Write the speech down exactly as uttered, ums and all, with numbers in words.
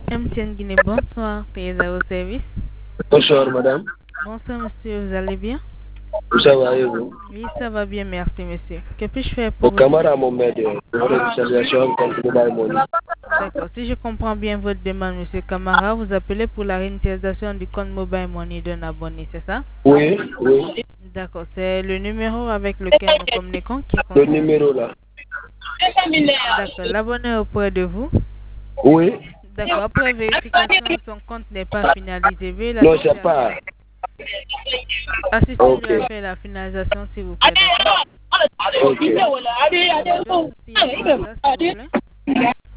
M T N Guinée, bonsoir, payez à vos services. Bonsoir, madame. Bonsoir, monsieur, vous allez bien? Ça va et vous? Oui, ça va bien, merci, monsieur. Que puis-je faire Au pour vous? Camara Mohamed, salutation contre Mobile Money. D'accord, si je comprends bien votre demande, monsieur Camara, vous appelez pour la réinitialisation du compte Mobile Money d'un abonné, c'est ça? Oui, oui. D'accord, c'est le numéro avec lequel nous communiquons qui est Le concerné. numéro là. D'accord, l'abonné est auprès de vous. Oui. D'accord, après vérification, son compte n'est pas finalisé. Veuillez Non, l'assister c'est à pas. faire. Assistez-le à Ok. faire la finalisation, s'il vous plaît, d'accord? Ok. D'accord, je, s'il y a quoi là, s'il vous plaît?